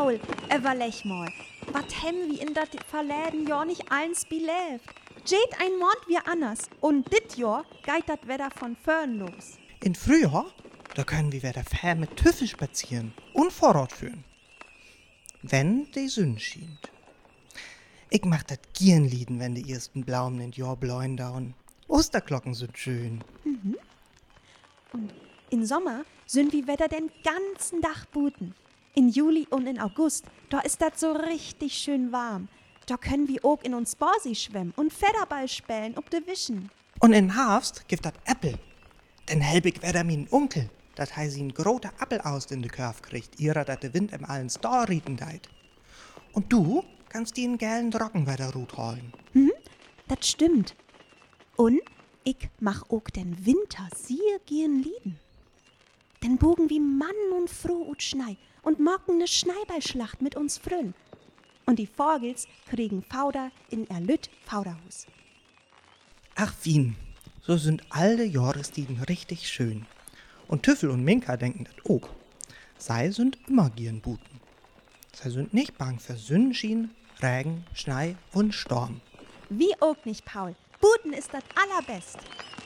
Paul, überleg mal. Was haben wir in dat verleden Jahr nicht eins belebt? Jed ein Mond wie anders. Und dit Jahr geht dat Wetter von vorn los. In Frühjahr, da können wir wieder fair mit Tüffel spazieren und Vorrat führen. Wenn die Sonne schient. Ich mach dat gern lieden, wenn die ersten Blaumen in Jahr bläuen daun. Osterglocken sind schön. Und im Sommer sind wir Wetter den ganzen Tag buten. In Juli und in August, da ist das so richtig schön warm. Da können wir auch in uns Borsi schwimmen und Federball spielen ob de Wischen. Und in Herbst gibt dat Äppel. Denn helbig wär min Onkel, dat hei sie n groter Appel aus in de Körf kriegt, ihrer dat de Wind im allen Stor rieten deit. Und du kannst die in gelben Trockenwetterrut holen. Das stimmt. Und ich mach auch den Winter sehr gern lieben. Denn bogen wie Mann und Frau und Schnei und mocken ne Schneiballschlacht mit uns Frön. Und die Vogels kriegen Fauder in Erlütt Fauderhus. Ach Wien, so sind alle Jahrestieden richtig schön. Und Tüffel und Minka denken dat auch. Sei sind immer gern buten. Sei sind nicht bang für Sonnenschein, Regen, Schnei und Sturm. Wie auch nicht, Paul. Buten ist das allerbest.